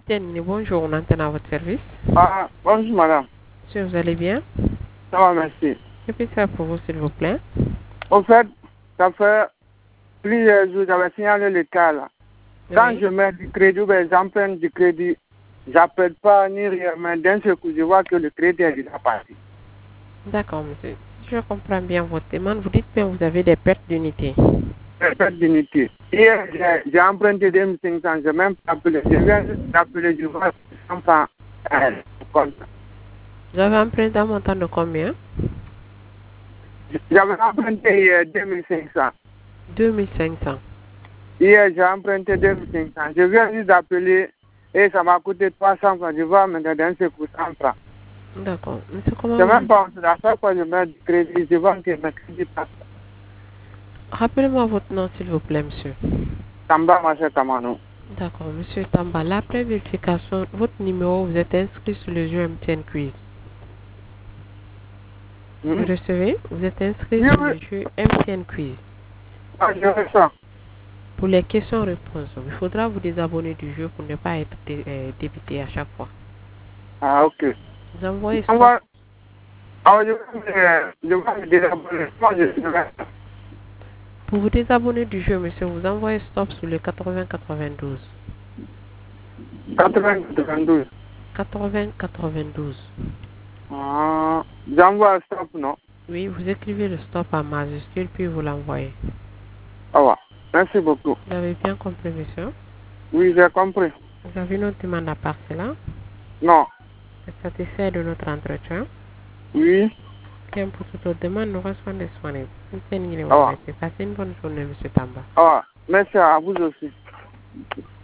Capitaine, bonjour, on entend à votre service. Ah, bonjour madame. Monsieur, vous allez bien? Ça va, merci. Que puis-je faire pour vous, s'il vous plaît? Au fait, ça fait plusieurs jours, j'avais signalé le cas là. Quand Oui. je mets du crédit, ben, j'emprunte du crédit, j'appelle pas ni rien, mais d'un seul coup, je vois que le crédit est déjà parti. D'accord, monsieur. Si je comprends bien votre demande, vous dites que vous avez des pertes d'unité. Perte d'unité. Hier, j'ai emprunté 2500, je n'ai même pas appelé. Je viens juste d'appeler, je vois 100 francs. Comme ça. Vous avez emprunté un montant de combien? J'avais emprunté hier 2500. 2500. Hier, j'ai emprunté 2500. Je viens juste d'appeler et ça m'a coûté 300 francs. Je vois maintenant d'un seul coup 100 francs. D'accord. Monsieur, Je comment n'ai vous... même pas entendu. À chaque fois que je mets du crédit, je vois que mes crédits passent. Rappelez-moi votre nom, s'il vous plaît, monsieur. Tamba Maché Kamano. D'accord, monsieur Tamba. La vérification, votre numéro, vous êtes inscrit sur le jeu MTN Quiz. Vous recevez? Vous êtes inscrit Oui, sur oui. le jeu MTN Quiz. Ah, je ressens. Pour les questions-réponses, il faudra vous désabonner du jeu pour ne pas être débité à chaque fois. Ah, ok. Vous envoyez On stop. va, je vais me désabonner. Moi, je vais. Pour vous désabonner du jeu, monsieur, vous envoyez stop sur le 80-92. 92. 80-92. Ah, j'envoie un stop, non? Oui, vous écrivez le stop en majuscule puis vous l'envoyez. Ah, ouais. Merci beaucoup. Vous avez bien compris, monsieur? Oui, j'ai compris. Vous avez une autre demande à part cela? Non. Êtes satisfait de notre entretien? Oui. Bien, pour toute autre demande, nous restons disponibles. Ah, ouais. Passez une bonne journée, monsieur Tamba. Ah, ouais. Merci à vous aussi.